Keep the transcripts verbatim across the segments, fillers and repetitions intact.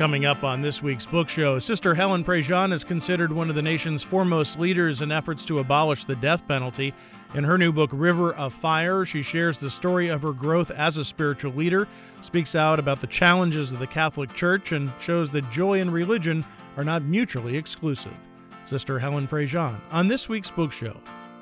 Coming up on this week's book show, Sister Helen Prejean is considered one of the nation's foremost leaders in efforts to abolish the death penalty. In her new book, River of Fire, she shares the story of her growth as a spiritual leader, speaks out about the challenges of the Catholic Church, and shows that joy and religion are not mutually exclusive. Sister Helen Prejean on this week's book show.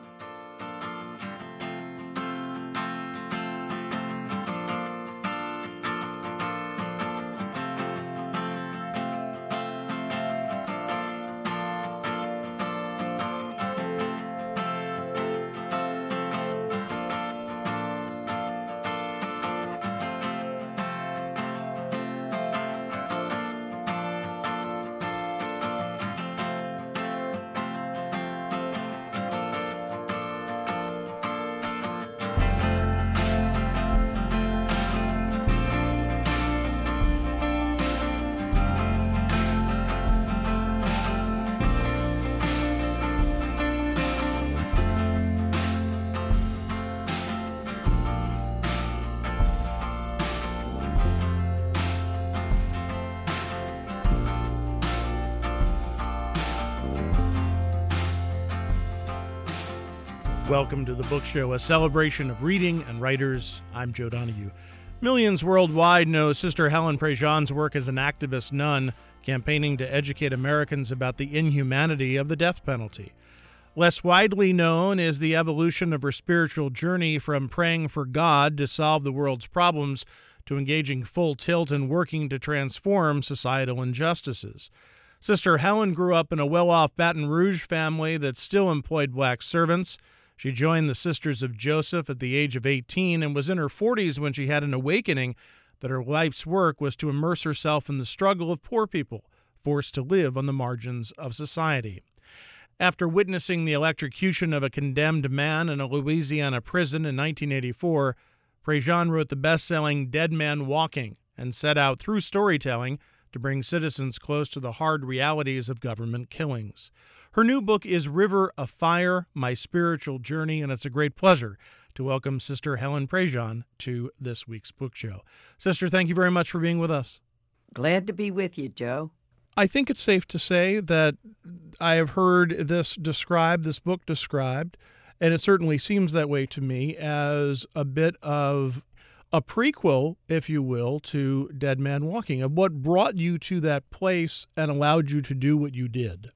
Welcome to the Book Show, a celebration of reading and writers. I'm Joe Donahue. Millions worldwide know Sister Helen Prejean's work as an activist nun, campaigning to educate Americans about the inhumanity of the death penalty. Less widely known is the evolution of her spiritual journey from praying for God to solve the world's problems to engaging full tilt and working to transform societal injustices. Sister Helen grew up in a well-off Baton Rouge family that still employed black servants. She joined the Sisters of Joseph at the age of eighteen and was in her forties when she had an awakening that her life's work was to immerse herself in the struggle of poor people forced to live on the margins of society. After witnessing the electrocution of a condemned man in a Louisiana prison in nineteen eighty-four, Prejean wrote the best-selling Dead Man Walking and set out through storytelling to bring citizens close to the hard realities of government killings. Her new book is River of Fire, My Spiritual Journey, and it's a great pleasure to welcome Sister Helen Prejean to this week's book show. Sister, thank you very much for being with us. Glad to be with you, Joe. I think it's safe to say that I have heard this described, this book described, and it certainly seems that way to me, as a bit of a prequel, if you will, to Dead Man Walking, of what brought you to that place and allowed you to do what you did.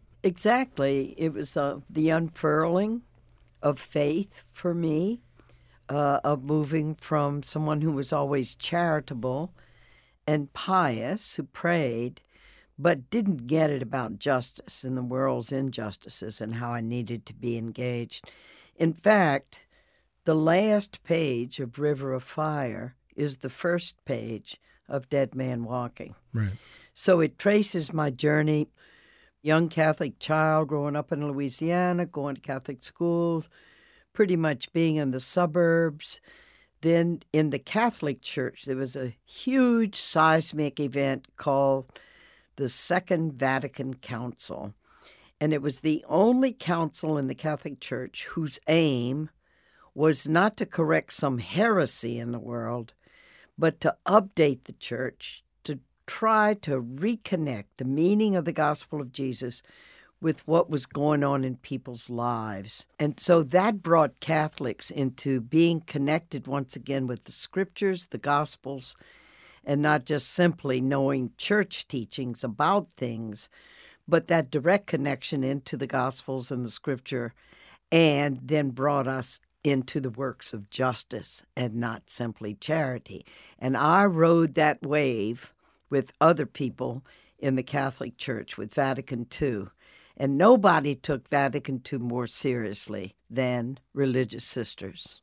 Exactly. It was uh, the unfurling of faith for me, uh, of moving from someone who was always charitable and pious, who prayed, but didn't get it about justice and the world's injustices and how I needed to be engaged. In fact, the last page of River of Fire is the first page of Dead Man Walking. Right. So it traces my journey. Young Catholic child growing up in Louisiana, going to Catholic schools, pretty much being in the suburbs. Then in the Catholic Church, there was a huge seismic event called the Second Vatican Council. And it was the only council in the Catholic Church whose aim was not to correct some heresy in the world, but to update the church, to try to reconnect the meaning of the gospel of Jesus with what was going on in people's lives. And so that brought Catholics into being connected once again with the scriptures, the gospels, and not just simply knowing church teachings about things, but that direct connection into the gospels and the scripture, and then brought us into the works of justice and not simply charity. And I rode that wave with other people in the Catholic Church with Vatican Two. And nobody took Vatican Two more seriously than religious sisters.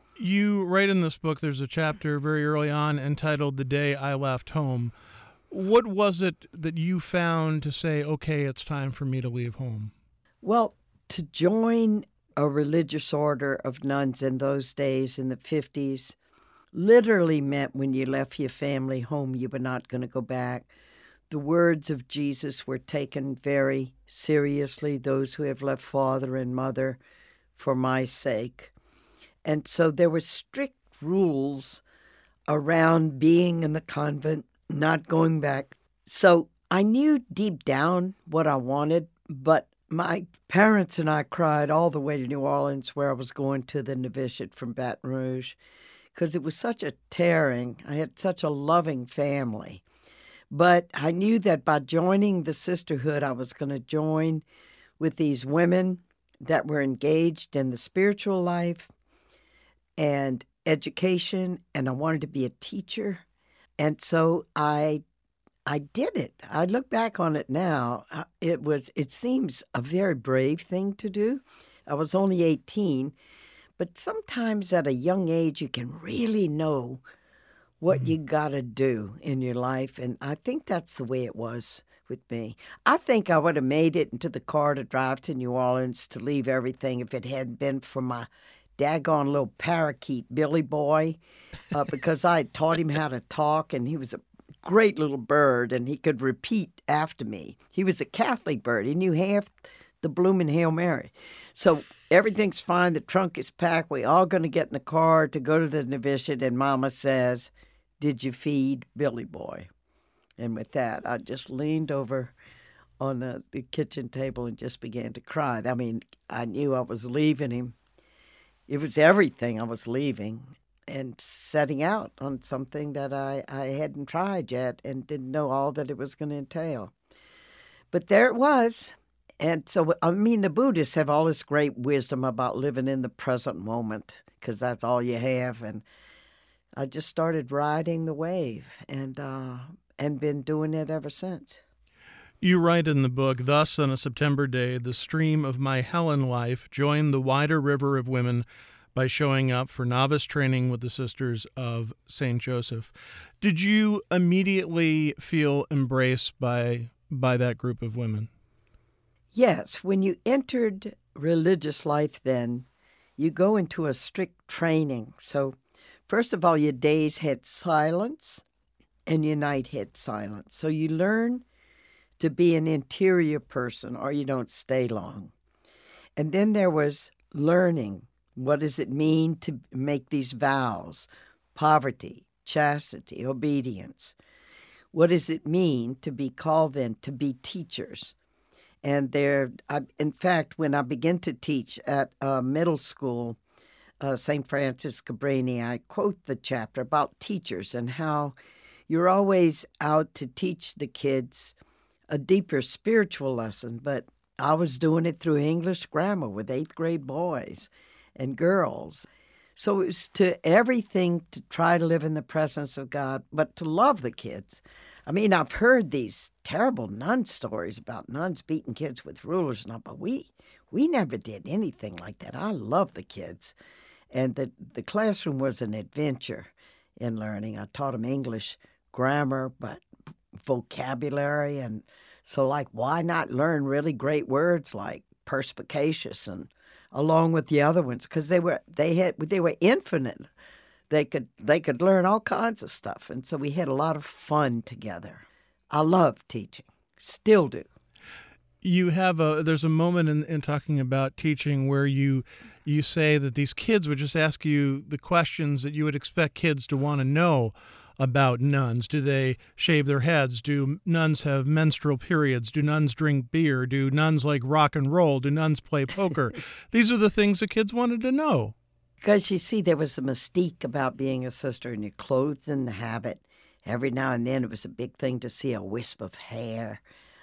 You write in this book, there's a chapter very early on entitled The Day I Left Home. What was it that you found to say, okay, it's time for me to leave home? Well, to join a religious order of nuns in those days in the fifties literally meant when you left your family home, you were not going to go back. The words of Jesus were taken very seriously, those who have left father and mother for my sake. And so there were strict rules around being in the convent, not going back So I knew deep down what I wanted, but my parents and I cried all the way to New Orleans, where I was going to the novitiate from Baton Rouge, because it was such a tearing. I had such a loving family. But I knew that by joining the sisterhood, I was going to join with these women that were engaged in the spiritual life and education, and I wanted to be a teacher. And so I I did it. I look back on it now. uh, It was it seems a very brave thing to do. I was only eighteen, but sometimes at a young age you can really know what you got to do in your life, and I think that's the way it was with me. I think I would have made it into the car to drive to New Orleans to leave everything if it hadn't been for my daggone little parakeet, Billy Boy, uh, because I had taught him how to talk, and he was a great little bird, and he could repeat after me. He was a Catholic bird. He knew half the bloomin' Hail Mary. So everything's fine. The trunk is packed. We all going to get in the car to go to the novitiate, and Mama says, "Did you feed Billy Boy?" And with that, I just leaned over on the, the kitchen table and just began to cry. I mean, I knew I was leaving him. It was everything I was leaving and setting out on something that I, I hadn't tried yet and didn't know all that it was going to entail. But there it was. And so, I mean, the Buddhists have all this great wisdom about living in the present moment, because that's all you have. And I just started riding the wave and uh, and been doing it ever since. You write in the book, "Thus, on a September day, the stream of my Helen life joined the wider river of women by showing up for novice training with the Sisters of Saint Joseph." Did you immediately feel embraced by by that group of women? Yes, when you entered religious life then, you go into a strict training. So first of all, your days had silence and your night had silence. So you learn to be an interior person or you don't stay long. And then there was learning. What does it mean to make these vows? Poverty, chastity, obedience. What does it mean to be called then to be teachers? And there, I, in fact, when I began to teach at uh, middle school, uh, Saint Francis Cabrini, I quote the chapter about teachers and how you're always out to teach the kids a deeper spiritual lesson. But I was doing it through English grammar with eighth grade boys and girls. So it was to everything to try to live in the presence of God, but to love the kids. I mean, I've heard these terrible nun stories about nuns beating kids with rulers and all, but we we never did anything like that. I love the kids. And the, the classroom was an adventure in learning. I taught them English grammar, but vocabulary. And so, like, why not learn really great words like perspicacious and along with the other ones? Because they were they had they were infinite. They could they could learn all kinds of stuff, and so we had a lot of fun together. I love teaching, still do. You have a there's a moment in, in talking about teaching where you you say that these kids would just ask you the questions that you would expect kids to want to know about nuns. Do they shave their heads? Do nuns have menstrual periods? Do nuns drink beer? Do nuns like rock and roll? Do nuns play poker? These are the things the kids wanted to know. Because you see, there was a mystique about being a sister, and you're clothed in the habit. Every now and then it was a big thing to see a wisp of hair.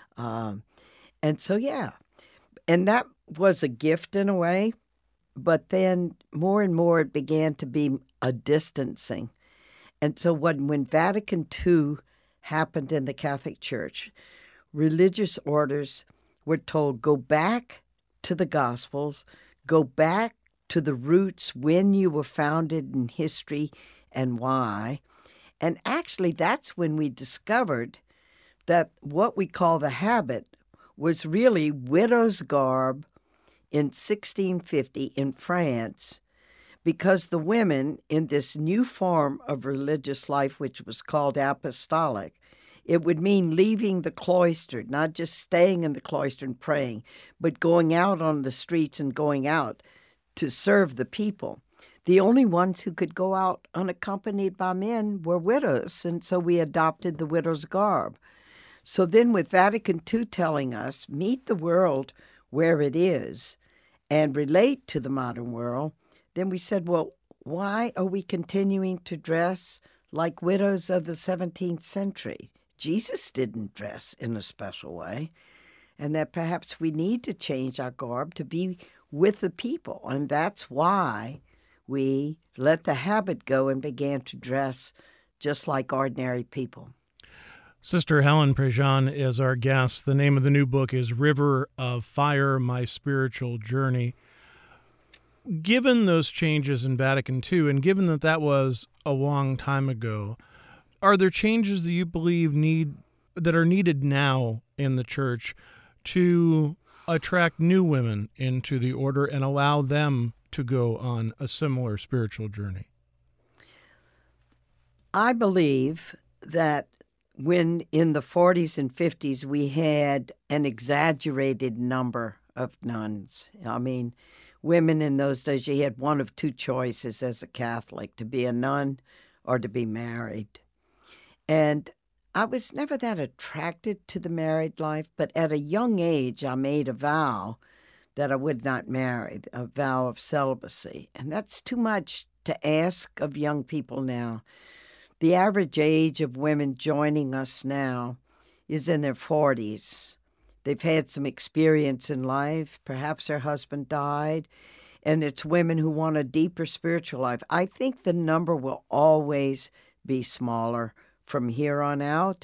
Um, and so, yeah. And that was a gift in a way. But then more and more it began to be a distancing. And so when, when Vatican Two happened in the Catholic Church, religious orders were told, go back to the Gospels, go back to the roots when you were founded in history and why. And actually, that's when we discovered that what we call the habit was really widow's garb in sixteen fifty in France, because the women in this new form of religious life, which was called apostolic, it would mean leaving the cloister, not just staying in the cloister and praying, but going out on the streets and going out to serve the people. The only ones who could go out unaccompanied by men were widows, and so we adopted the widow's garb. So then with Vatican two telling us, meet the world where it is and relate to the modern world, then we said, well, why are we continuing to dress like widows of the seventeenth century? Jesus didn't dress in a special way, and that perhaps we need to change our garb to be with the people. And that's why we let the habit go and began to dress just like ordinary people. Sister Helen Prejean is our guest. The name of the new book is River of Fire, My Spiritual Journey. Given those changes in Vatican two, and given that that was a long time ago, are there changes that you believe need that are needed now in the Church to attract new women into the order and allow them to go on a similar spiritual journey? I believe that when in the forties and fifties we had an exaggerated number of nuns. I mean, women in those days, you had one of two choices as a Catholic, to be a nun or to be married. And I was never that attracted to the married life, but at a young age I made a vow that I would not marry, a vow of celibacy. And that's too much to ask of young people now. The average age of women joining us now is in their forties. They've had some experience in life. Perhaps their husband died, and it's women who want a deeper spiritual life. I think the number will always be smaller from here on out.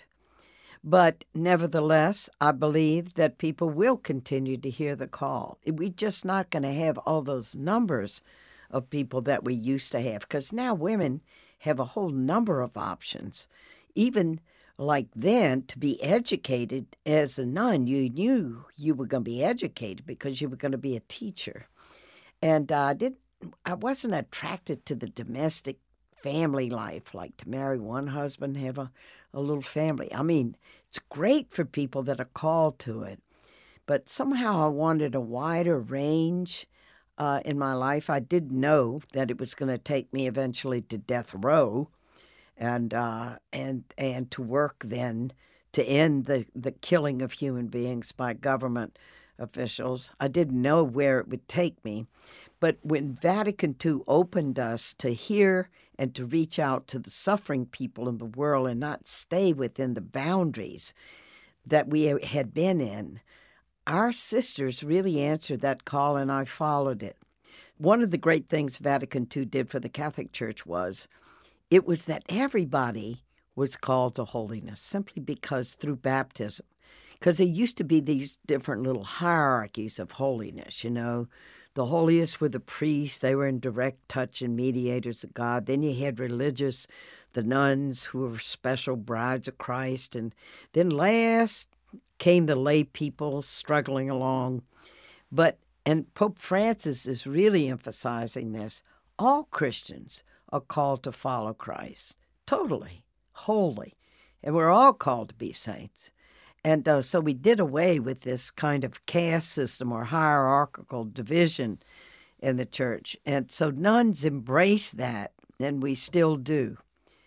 But nevertheless, I believe that people will continue to hear the call. We're just not going to have all those numbers of people that we used to have, because now women have a whole number of options. Even like then, to be educated as a nun, you knew you were going to be educated because you were going to be a teacher. And uh, I didn't, I wasn't attracted to the domestic family life, like to marry one husband, have a, a little family. I mean, it's great for people that are called to it. But somehow I wanted a wider range uh, in my life. I did know that it was going to take me eventually to death row, and uh, and and to work then to end the, the killing of human beings by government officials. I didn't know where it would take me. But when Vatican two opened us to hear and to reach out to the suffering people in the world and not stay within the boundaries that we had been in, our sisters really answered that call, and I followed it. One of the great things Vatican two did for the Catholic Church was it was that everybody was called to holiness simply because through baptism. Because there used to be these different little hierarchies of holiness, you know. The holiest were the priests. They were in direct touch and mediators of God. Then you had religious, the nuns who were special brides of Christ. And then last came the lay people struggling along. But, and Pope Francis is really emphasizing this, all Christians are called to follow Christ, totally, wholly. And we're all called to be saints. And uh, so we did away with this kind of caste system or hierarchical division in the church. And so nuns embrace that, and we still do.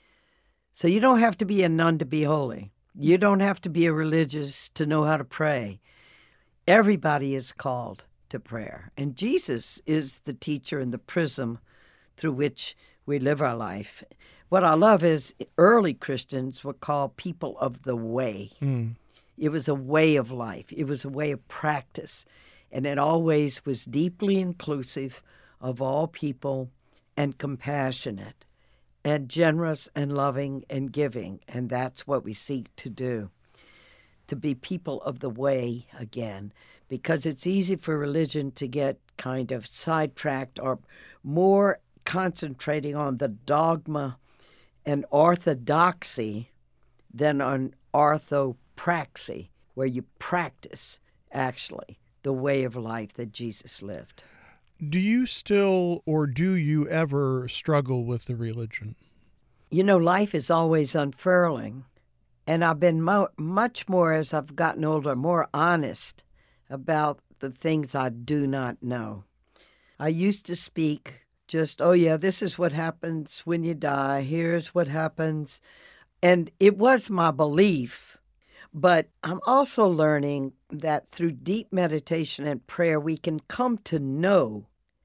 So you don't have to be a nun to be holy. You don't have to be a religious to know how to pray. Everybody is called to prayer. And Jesus is the teacher and the prism through which we live our life. What I love is early Christians were called people of the way. Mm. It was a way of life. It was a way of practice. And it always was deeply inclusive of all people and compassionate and generous and loving and giving. And that's what we seek to do, to be people of the way again, because it's easy for religion to get kind of sidetracked or more concentrating on the dogma and orthodoxy than on orthopraxy, where you practice, actually, the way of life that Jesus lived. Do you still, or do you ever struggle with the religion? You know, life is always unfurling, and I've been mo- much more, as I've gotten older, more honest about the things I do not know. I used to speak just, oh yeah, this is what happens when you die, here's what happens. And it was my belief, But I'm also learning that through deep meditation and prayer, we can come to know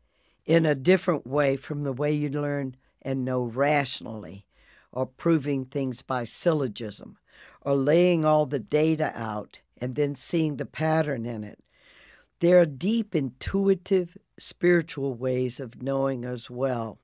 in a different way from the way you learn and know rationally, or proving things by syllogism, or laying all the data out and then seeing the pattern in it. There are deep, intuitive, spiritual ways of knowing as well.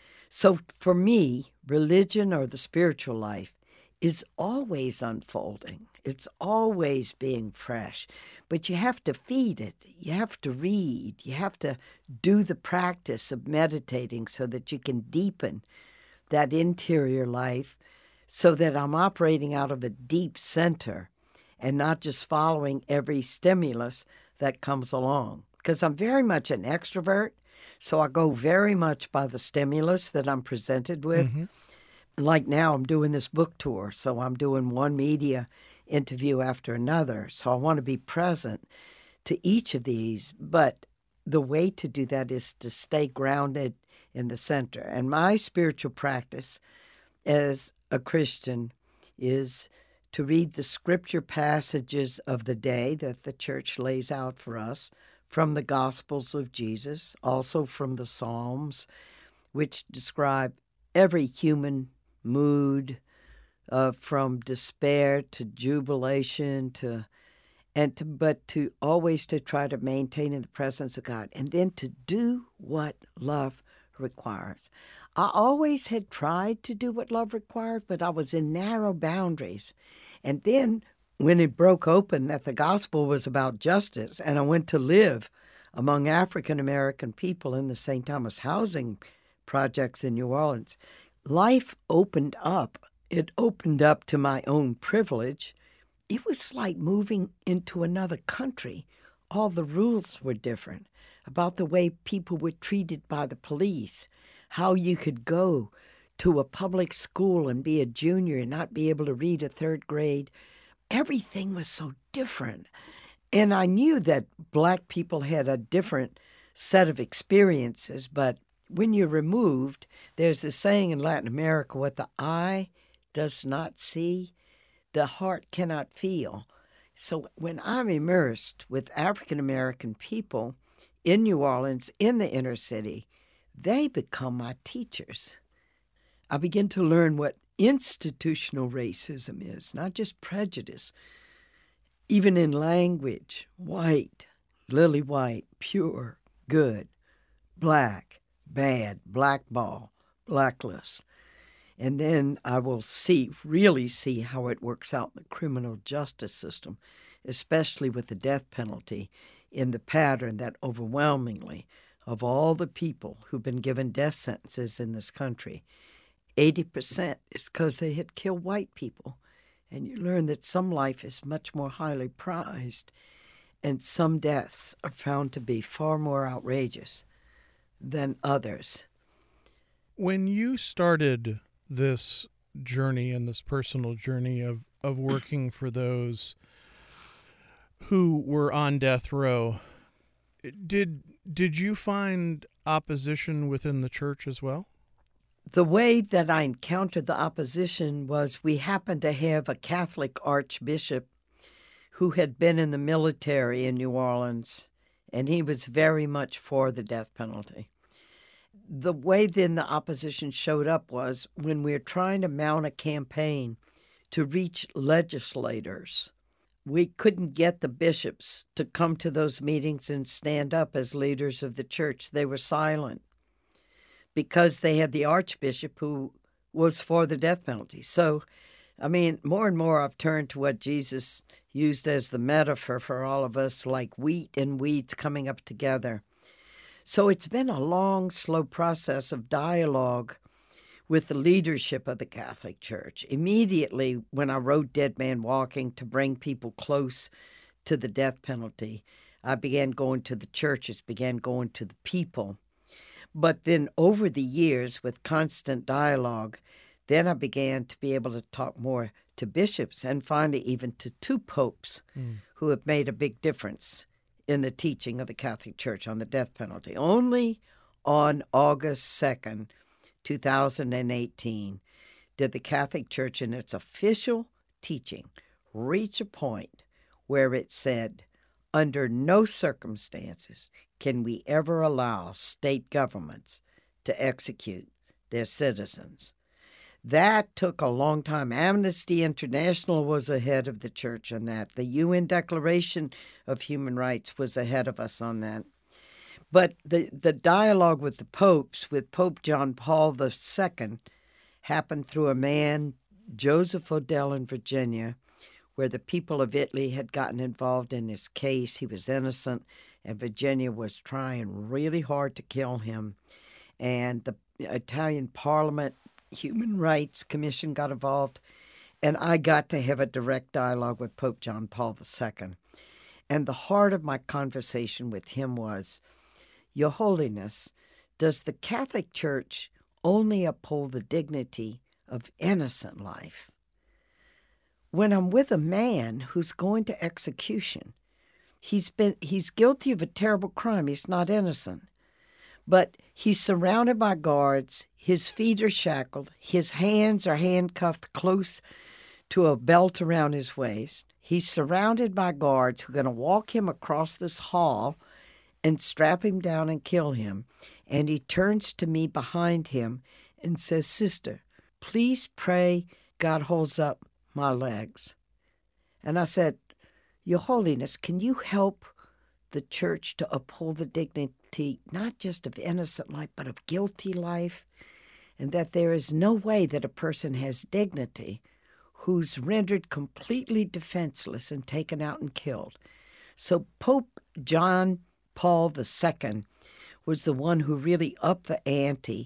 So for me, religion or the spiritual life is always unfolding. It's always being fresh. But you have to feed it. You have to read. You have to do the practice of meditating so that you can deepen that interior life so that I'm operating out of a deep center and not just following every stimulus that comes along. Because I'm very much an extrovert, so I go very much by the stimulus that I'm presented with. Mm-hmm. Like now, I'm doing this book tour, so I'm doing one media interview after another. So I want to be present to each of these. But the way to do that is to stay grounded in the center. And my spiritual practice as a Christian is to read the scripture passages of the day that the church lays out for us from the Gospels of Jesus, also from the Psalms, which describe every human mood, uh, from despair to jubilation to and to but to always to try to maintain in the presence of God, and then to do what love requires. I always had tried to do what love required, but I was in narrow boundaries. And then when it broke open that the gospel was about justice, and I went to live among African American people in the Saint Thomas housing projects in New Orleans, life opened up. It opened up to my own privilege. It was like moving into another country. All the rules were different about the way people were treated by the police, how you could go to a public school and be a junior and not be able to read a third grade. Everything was so different. And I knew that Black people had a different set of experiences, but when you're removed, there's a saying in Latin America, what the eye does not see, the heart cannot feel. So when I'm immersed with African American people in New Orleans, in the inner city, they become my teachers. I begin to learn what institutional racism is, not just prejudice. Even in language, white, lily white, pure, good, black, bad, blackball, blacklist. And then I will see, really see how it works out in the criminal justice system, especially with the death penalty, in the pattern that overwhelmingly of all the people who've been given death sentences in this country, eighty percent is because they had killed white people. And you learn that some life is much more highly prized, and some deaths are found to be far more outrageous than others. When you started this journey and this personal journey of, of working for those who were on death row, did did you find opposition within the church as well? The way that I encountered the opposition was we happened to have a Catholic archbishop who had been in the military in New Orleans, and he was very much for the death penalty. The way then the opposition showed up was when we were trying to mount a campaign to reach legislators. We couldn't get the bishops to come to those meetings and stand up as leaders of the church. They were silent because they had the archbishop who was for the death penalty. So, I mean, more and more I've turned to what Jesus used as the metaphor for all of us, like wheat and weeds coming up together. So it's been a long, slow process of dialogue with the leadership of the Catholic Church. Immediately when I wrote Dead Man Walking to bring people close to the death penalty, I began going to the churches, began going to the people. But then over the years, with constant dialogue, then I began to be able to talk more to bishops and finally even to two popes mm. who have made a big difference in the teaching of the Catholic Church on the death penalty. Only on August second, two thousand eighteen, did the Catholic Church in its official teaching reach a point where it said, under no circumstances can we ever allow state governments to execute their citizens. That took a long time. Amnesty International was ahead of the church on that. The U N Declaration of Human Rights was ahead of us on that. But the, the dialogue with the popes, with Pope John Paul the Second, happened through a man, Joseph Odell in Virginia, where the people of Italy had gotten involved in his case. He was innocent, and Virginia was trying really hard to kill him. And the Italian Parliament Human Rights Commission got involved, and I got to have a direct dialogue with Pope John Paul the Second. And the heart of my conversation with him was, Your Holiness, does the Catholic Church only uphold the dignity of innocent life? When I'm with a man who's going to execution, he's been he's guilty of a terrible crime. He's not innocent. But he's surrounded by guards, his feet are shackled, his hands are handcuffed close to a belt around his waist. He's surrounded by guards who are going to walk him across this hall and strap him down and kill him. And he turns to me behind him and says, Sister, please pray God holds up my legs. And I said, Your Holiness, can you help the church to uphold the dignity not just of innocent life, but of guilty life, and that there is no way that a person has dignity who's rendered completely defenseless and taken out and killed? So Pope John Paul the Second was the one who really upped the ante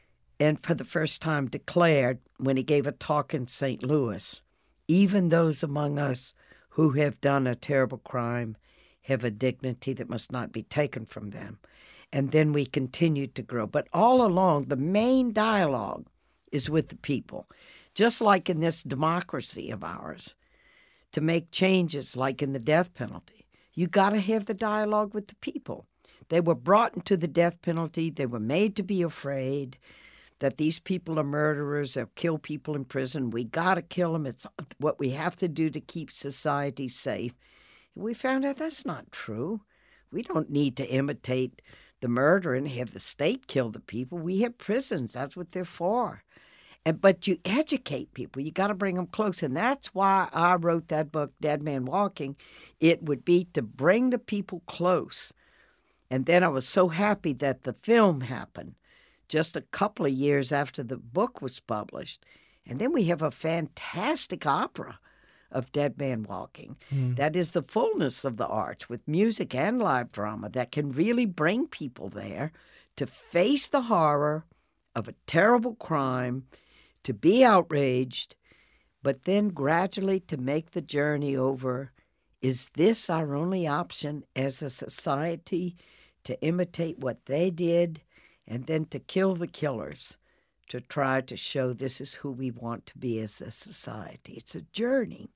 and for the first time declared, when he gave a talk in Saint Louis, even those among us who have done a terrible crime have a dignity that must not be taken from them. And then we continued to grow. But all along, the main dialogue is with the people. Just like in this democracy of ours, to make changes like in the death penalty, you got to have the dialogue with the people. They were brought into the death penalty. They were made to be afraid that these people are murderers. They'll kill people in prison. We got to kill them. It's what we have to do to keep society safe. We found out that's not true. We don't need to imitate the murder and have the state kill the people. We have prisons. That's what they're for. And but you educate people. You got to bring them close. And that's why I wrote that book, Dead Man Walking. It would be to bring the people close. And then I was so happy that the film happened just a couple of years after the book was published. And then we have a fantastic opera of Dead Man Walking. Mm. That is the fullness of the arts with music and live drama that can really bring people there to face the horror of a terrible crime, to be outraged, but then gradually to make the journey over. Is this our only option as a society to imitate what they did and then to kill the killers, to try to show this is who we want to be as a society? It's a journey.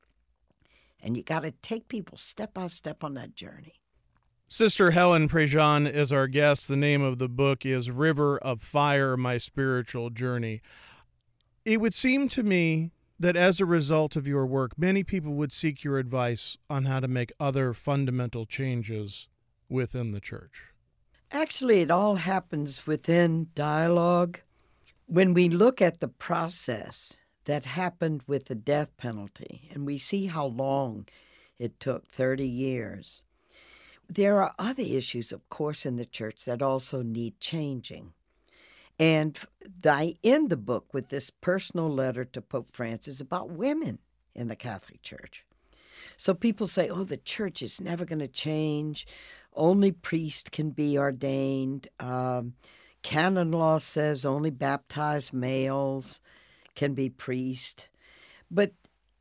And you got to take people step by step on that journey. Sister Helen Prejean is our guest. The name of the book is River of Fire, My Spiritual Journey. It would seem to me that as a result of your work, many people would seek your advice on how to make other fundamental changes within the church. Actually, it all happens within dialogue. When we look at the process that happened with the death penalty, and we see how long it took, thirty years. There are other issues, of course, in the church that also need changing. And I end the book with this personal letter to Pope Francis about women in the Catholic Church. So people say, oh, the church is never going to change. Only priests can be ordained. Um, canon law says only baptized males can be priest. But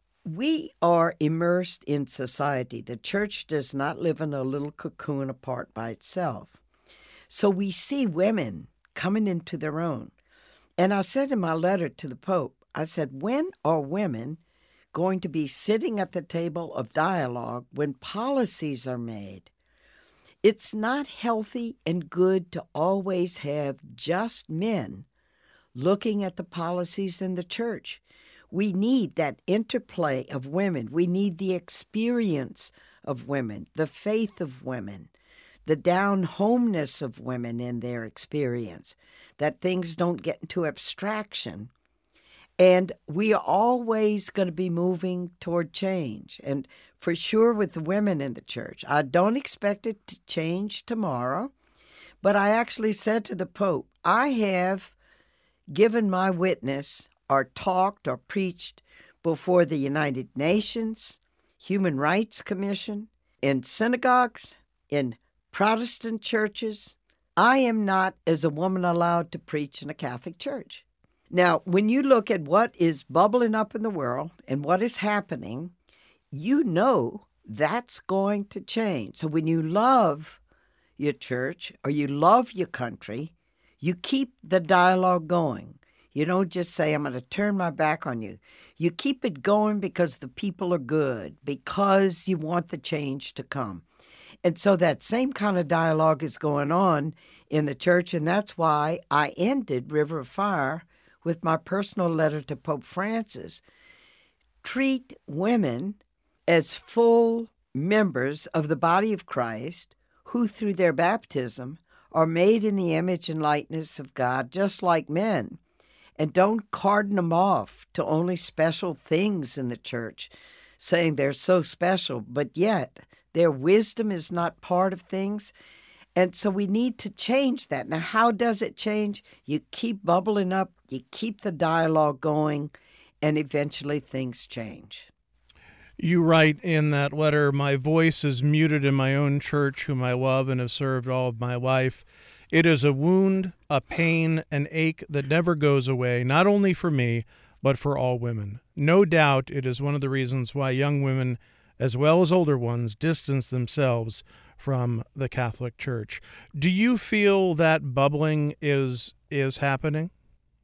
we are immersed in society. The church does not live in a little cocoon apart by itself. So we see women coming into their own. And I said in my letter to the Pope, I said, when are women going to be sitting at the table of dialogue when policies are made? It's not healthy and good to always have just men looking at the policies in the church. We need that interplay of women. We need the experience of women, the faith of women, the down-homeness of women in their experience, that things don't get into abstraction. And we are always going to be moving toward change. And for sure with the women in the church, I don't expect it to change tomorrow. But I actually said to the Pope, I have given my witness or talked or preached before the United Nations, Human Rights Commission, in synagogues, in Protestant churches. I am not, as a woman, allowed to preach in a Catholic church. Now, when you look at what is bubbling up in the world and what is happening, you know that's going to change. So when you love your church or you love your country, you keep the dialogue going. You don't just say, I'm going to turn my back on you. You keep it going because the people are good, because you want the change to come. And so that same kind of dialogue is going on in the church, and that's why I ended River of Fire with my personal letter to Pope Francis. Treat women as full members of the body of Christ who, through their baptism, are made in the image and likeness of God, just like men. And don't cordon them off to only special things in the church, saying they're so special, but yet their wisdom is not part of things. And so we need to change that. Now, how does it change? You keep bubbling up, you keep the dialogue going, and eventually things change. You write in that letter, my voice is muted in my own church, whom I love and have served all of my life. It is a wound, a pain, an ache that never goes away, not only for me, but for all women. No doubt it is one of the reasons why young women, as well as older ones, distance themselves from the Catholic Church. Do you feel that bubbling is is happening?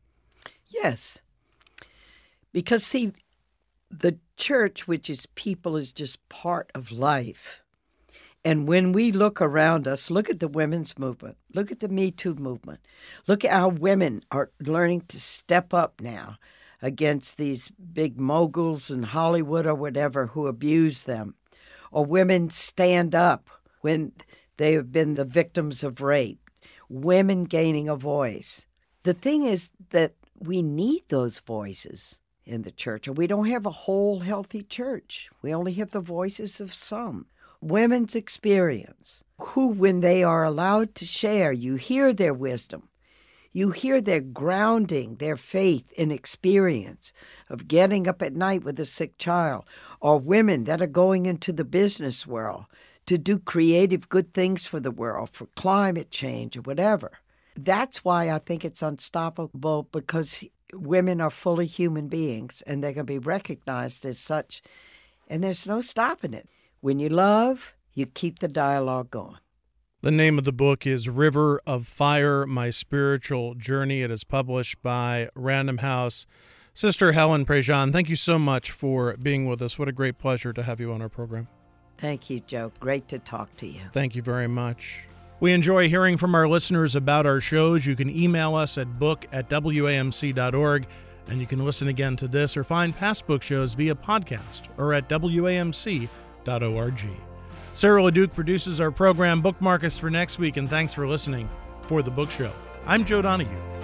Yes. Because, see, the church, which is people, is just part of life. And when we look around us, look at the women's movement, look at the Me Too movement, look at how women are learning to step up now against these big moguls in Hollywood or whatever who abuse them. Or women stand up when they have been the victims of rape, women gaining a voice. The thing is that we need those voices in the church, and we don't have a whole healthy church. We only have the voices of some. Women's experience, who, when they are allowed to share, you hear their wisdom. You hear their grounding, their faith in experience of getting up at night with a sick child, or women that are going into the business world to do creative good things for the world, for climate change or whatever. That's why I think it's unstoppable, because women are fully human beings and they're going to be recognized as such, and there's no stopping it. When you love, you keep the dialogue going. The name of the book is River of Fire, My Spiritual Journey. It is published by Random House. Sister Helen Prejean, thank you so much for being with us. What a great pleasure to have you on our program. Thank you, Joe. Great to talk to you. Thank you very much. We enjoy hearing from our listeners about our shows. You can email us at book at W A M C dot org, and you can listen again to this or find past book shows via podcast or at W A M C dot org. Sarah LeDuc produces our program. Bookmark us for next week, and thanks for listening for The Book Show. I'm Joe Donahue.